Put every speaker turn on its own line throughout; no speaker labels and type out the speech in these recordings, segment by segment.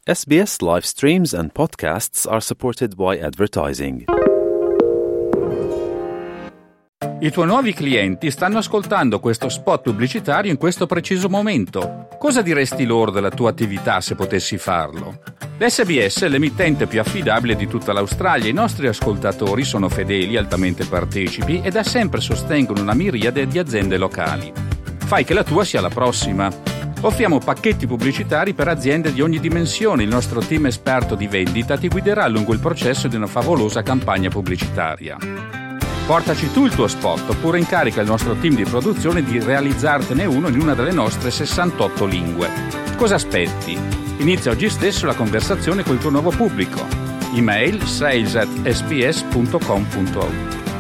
SBS live streams and podcasts are supported by advertising.
I tuoi nuovi clienti stanno ascoltando questo spot pubblicitario in questo preciso momento. Cosa diresti loro della tua attività se potessi farlo? L'SBS è l'emittente più affidabile di tutta l'Australia. I nostri ascoltatori sono fedeli, altamente partecipi e da sempre sostengono una miriade di aziende locali. Fai che la tua sia la prossima. Offriamo pacchetti pubblicitari per aziende di ogni dimensione. Il nostro team esperto di vendita ti guiderà lungo il processo di una favolosa campagna pubblicitaria. Portaci tu il tuo spot oppure incarica il nostro team di produzione di realizzartene uno in una delle nostre 68 lingue. Cosa aspetti? Inizia oggi stesso la conversazione col tuo nuovo pubblico. Email sales@sbs.com.au.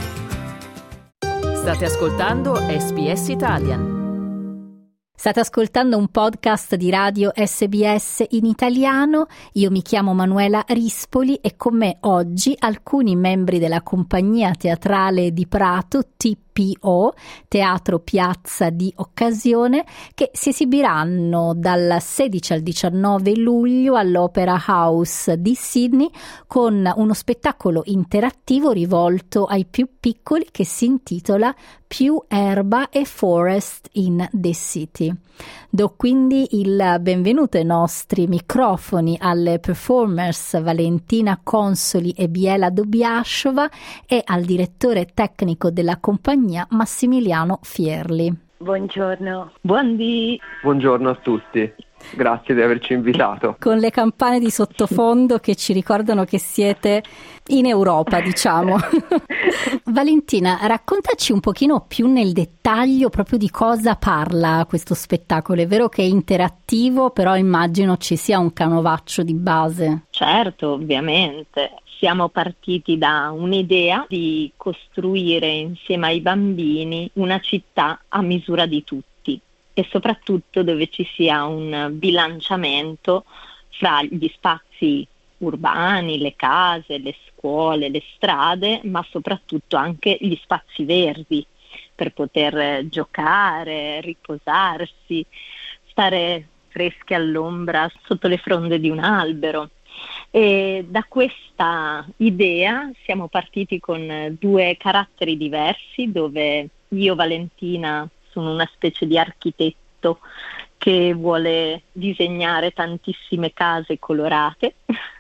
State ascoltando SBS Italian.
State ascoltando un podcast di radio SBS in italiano. Io mi chiamo Manuela Rispoli e con me oggi alcuni membri della compagnia teatrale di Prato, TPO, Teatro Piazza di Occasione, che si esibiranno dal 16 al 19 luglio all'Opera House di Sydney con uno spettacolo interattivo rivolto ai più piccoli che si intitola Più erba e forest in the city. Do quindi il benvenuto ai nostri microfoni alle performers Valentina Consoli e Biela Dobiashova e al direttore tecnico della compagnia Massimiliano Fierli.
Buongiorno. Buongiorno
a tutti. Grazie di averci invitato.
Con le campane di sottofondo che ci ricordano che siete in Europa, diciamo. Valentina, raccontaci un pochino più nel dettaglio proprio di cosa parla questo spettacolo. È vero che è interattivo, però immagino ci sia un canovaccio di base.
Certo, ovviamente. Siamo partiti da un'idea di costruire insieme ai bambini una città a misura di tutti e soprattutto dove ci sia un bilanciamento fra gli spazi urbani, le case, le scuole, le strade, ma soprattutto anche gli spazi verdi per poter giocare, riposarsi, stare freschi all'ombra sotto le fronde di un albero. E da questa idea siamo partiti con due caratteri diversi, dove io, Valentina, sono una specie di architetto che vuole disegnare tantissime case colorate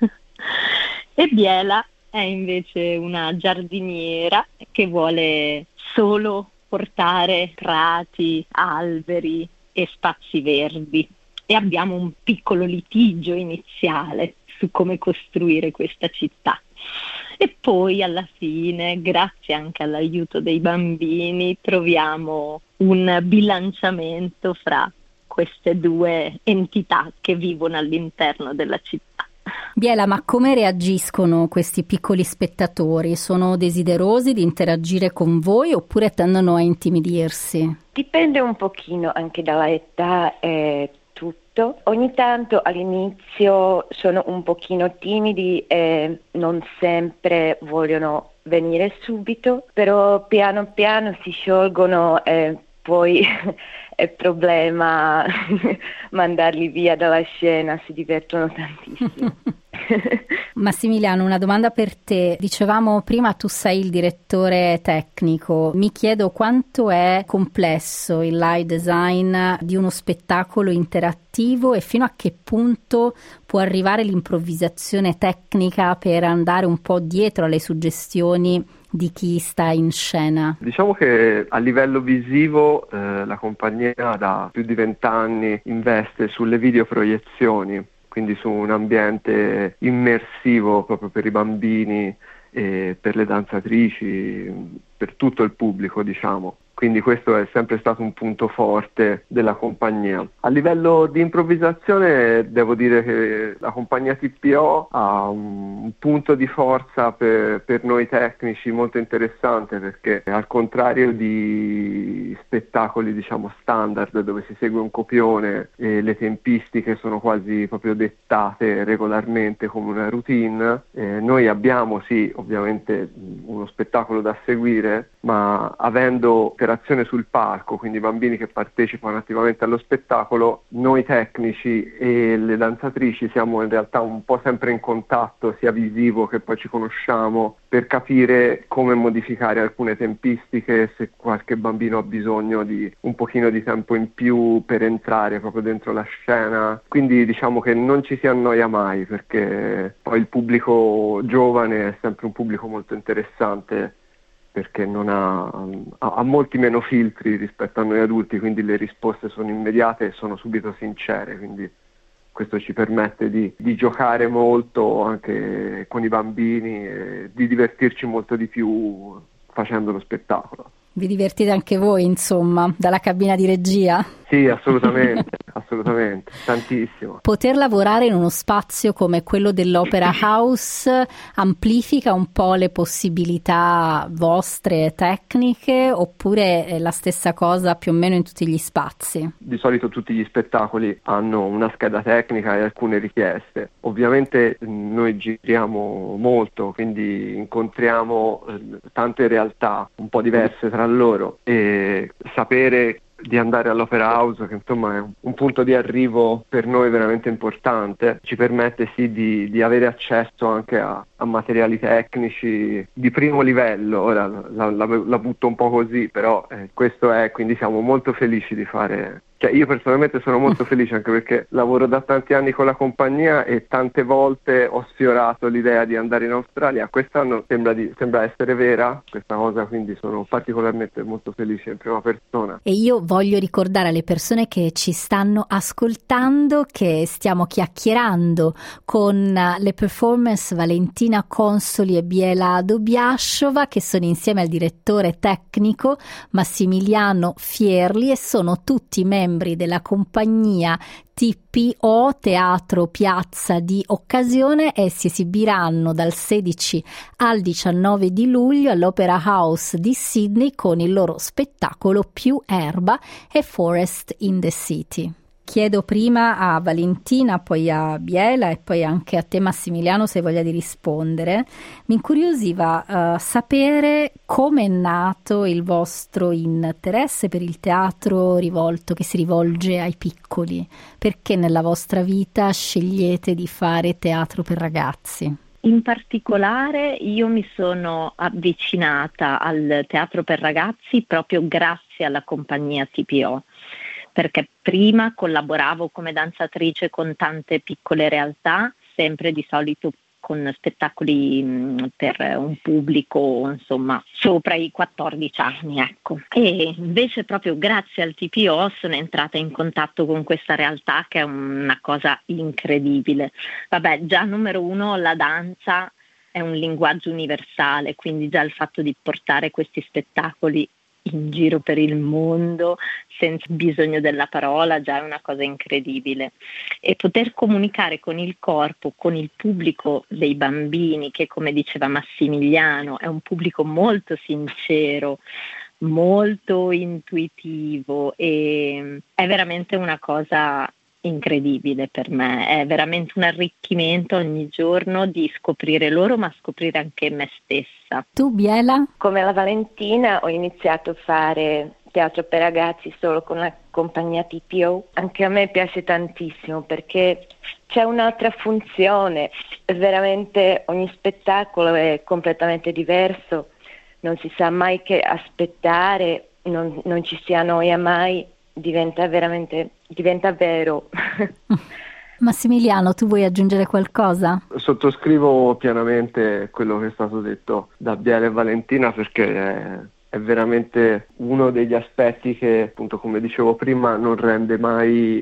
e Biela è invece una giardiniera che vuole solo portare prati, alberi e spazi verdi. E abbiamo un piccolo litigio iniziale su come costruire questa città. E poi alla fine, grazie anche all'aiuto dei bambini, troviamo un bilanciamento fra queste due entità che vivono all'interno della città.
Biela, ma come reagiscono questi piccoli spettatori? Sono desiderosi di interagire con voi oppure tendono a intimidirsi?
Dipende un pochino anche dalla età e tutto. Ogni tanto all'inizio sono un pochino timidi e non sempre vogliono venire subito, però piano piano si sciolgono e poi è problema mandarli via dalla scena, si divertono tantissimo.
Massimiliano, una domanda per te. Dicevamo prima, tu sei il direttore tecnico. Mi chiedo quanto è complesso il live design di uno spettacolo interattivo e fino a che punto può arrivare l'improvvisazione tecnica per andare un po' dietro alle suggestioni di chi sta in scena.
Diciamo che a livello visivo la compagnia da più di 20 anni investe sulle videoproiezioni, quindi su un ambiente immersivo proprio per i bambini e per le danzatrici, per tutto il pubblico, diciamo. Quindi questo è sempre stato un punto forte della compagnia. A livello di improvvisazione devo dire che la compagnia TPO ha un punto di forza per noi tecnici molto interessante, perché al contrario di spettacoli diciamo standard dove si segue un copione e le tempistiche sono quasi proprio dettate regolarmente come una routine, noi abbiamo sì ovviamente uno spettacolo da seguire, ma avendo per l'interazione sul palco, quindi i bambini che partecipano attivamente allo spettacolo, noi tecnici e le danzatrici siamo in realtà un po' sempre in contatto, sia visivo che poi ci conosciamo, per capire come modificare alcune tempistiche, se qualche bambino ha bisogno di un pochino di tempo in più per entrare proprio dentro la scena. Quindi diciamo che non ci si annoia mai, perché poi il pubblico giovane è sempre un pubblico molto interessante, perché non ha molti meno filtri rispetto a noi adulti, quindi le risposte sono immediate e sono subito sincere, quindi questo ci permette di giocare molto anche con i bambini e di divertirci molto di più facendo lo spettacolo.
Vi divertite anche voi, insomma, dalla cabina di regia?
Sì, assolutamente, assolutamente, tantissimo.
Poter lavorare in uno spazio come quello dell'Opera House amplifica un po' le possibilità vostre tecniche, oppure è la stessa cosa più o meno in tutti gli spazi?
Di solito tutti gli spettacoli hanno una scheda tecnica e alcune richieste. Ovviamente noi giriamo molto, quindi incontriamo tante realtà un po' diverse tra loro, e sapere di andare all'Opera House, che insomma è un punto di arrivo per noi veramente importante, ci permette sì di avere accesso anche a materiali tecnici di primo livello. Ora la butto un po' così, però questo è, quindi siamo molto felici di fare. Cioè, io personalmente sono molto felice, anche perché lavoro da tanti anni con la compagnia e tante volte ho sfiorato l'idea di andare in Australia. Quest'anno sembra essere vera questa cosa, quindi sono particolarmente molto felice in prima persona.
E io voglio ricordare alle persone che ci stanno ascoltando che stiamo chiacchierando con le performance Valentina Consoli e Biela Dobiashova, che sono insieme al direttore tecnico Massimiliano Fierli, e sono tutti membri della compagnia TPO Teatro Piazza di Occasione, e si esibiranno dal 16 al 19 di luglio all'Opera House di Sydney con il loro spettacolo Più erba e Forest in the City. Chiedo prima a Valentina, poi a Biela e poi anche a te Massimiliano se hai voglia di rispondere. Mi incuriosiva sapere come è nato il vostro interesse per il teatro che si rivolge ai piccoli. Perché nella vostra vita scegliete di fare teatro per ragazzi?
In particolare io mi sono avvicinata al teatro per ragazzi proprio grazie alla compagnia TPO, perché prima collaboravo come danzatrice con tante piccole realtà, sempre di solito con spettacoli per un pubblico insomma sopra i 14 anni, ecco. E invece proprio grazie al TPO sono entrata in contatto con questa realtà, che è una cosa incredibile. Vabbè, già numero uno, la danza è un linguaggio universale, quindi già il fatto di portare questi spettacoli in giro per il mondo senza bisogno della parola già è una cosa incredibile, e poter comunicare con il corpo, con il pubblico dei bambini, che come diceva Massimiliano è un pubblico molto sincero, molto intuitivo, e è veramente una cosa incredibile per me. È veramente un arricchimento ogni giorno di scoprire loro, ma scoprire anche me stessa.
Tu, Biela?
Come la Valentina ho iniziato a fare teatro per ragazzi solo con la compagnia TPO. Anche a me piace tantissimo perché c'è un'altra funzione, veramente ogni spettacolo è completamente diverso, non si sa mai che aspettare, non ci si annoia mai, diventa vero.
Massimiliano, tu vuoi aggiungere qualcosa?
Sottoscrivo pienamente quello che è stato detto da Biela e Valentina, perché è veramente uno degli aspetti che, appunto, come dicevo prima, non rende mai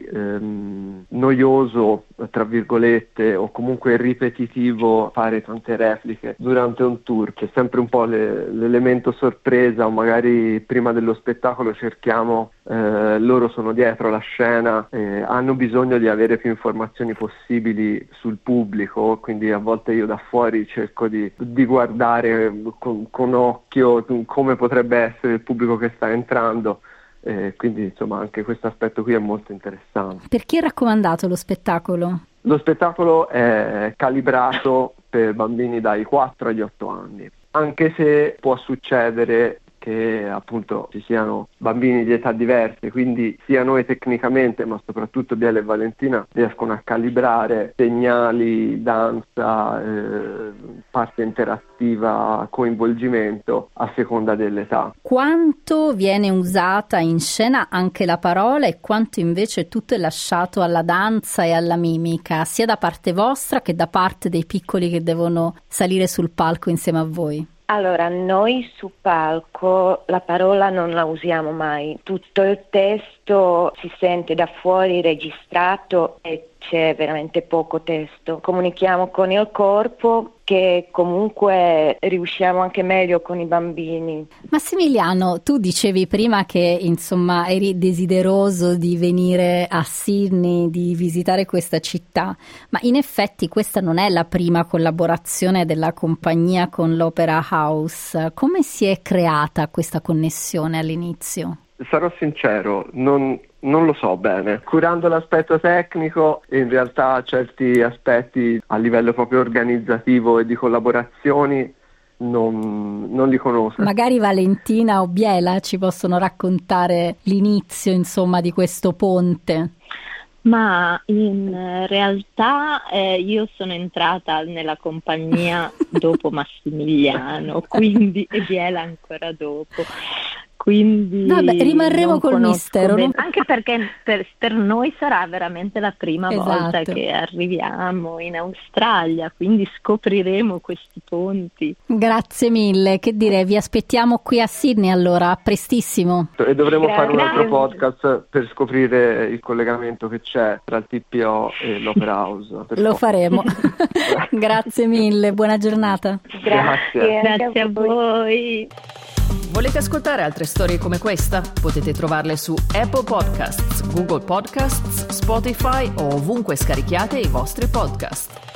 noioso, tra virgolette, o comunque ripetitivo fare tante repliche durante un tour. C'è sempre un po' l'elemento sorpresa, o magari prima dello spettacolo cerchiamo, loro sono dietro la scena, hanno bisogno di avere più informazioni possibili sul pubblico, quindi a volte io da fuori cerco di guardare con occhio come potrebbe essere il pubblico che sta entrando, quindi insomma anche questo aspetto qui è molto interessante.
Per chi è raccomandato lo spettacolo?
Lo spettacolo è calibrato per bambini dai 4 agli 8 anni, anche se può succedere che appunto ci siano bambini di età diverse, quindi sia noi tecnicamente, ma soprattutto Biela e Valentina, riescono a calibrare segnali, danza, parte interattiva, coinvolgimento a seconda dell'età.
Quanto viene usata in scena anche la parola e quanto invece tutto è lasciato alla danza e alla mimica, sia da parte vostra che da parte dei piccoli che devono salire sul palco insieme a voi?
Allora, noi su palco la parola non la usiamo mai, tutto il testo si sente da fuori registrato e c'è veramente poco testo. Comunichiamo con il corpo, che comunque riusciamo anche meglio con i bambini.
Massimiliano, tu dicevi prima che insomma eri desideroso di venire a Sydney, di visitare questa città, ma in effetti questa non è la prima collaborazione della compagnia con l'Opera House. Come si è creata questa connessione all'inizio?
Sarò sincero, non lo so bene. Curando l'aspetto tecnico, in realtà certi aspetti a livello proprio organizzativo e di collaborazioni non li conosco.
Magari Valentina o Biela ci possono raccontare l'inizio, insomma, di questo ponte.
Ma in realtà io sono entrata nella compagnia dopo Massimiliano, quindi e Biela ancora dopo. Quindi
rimarremo col mistero.
Anche perché per noi sarà veramente la prima volta che arriviamo in Australia, quindi scopriremo questi ponti.
Grazie mille, che dire, vi aspettiamo qui a Sydney allora, a prestissimo.
E dovremo fare un altro podcast per scoprire il collegamento che c'è tra il TPO e l'Opera House.
Lo faremo. Grazie mille, buona giornata.
Grazie a voi.
Volete ascoltare altre storie come questa? Potete trovarle su Apple Podcasts, Google Podcasts, Spotify o ovunque scarichiate i vostri podcast.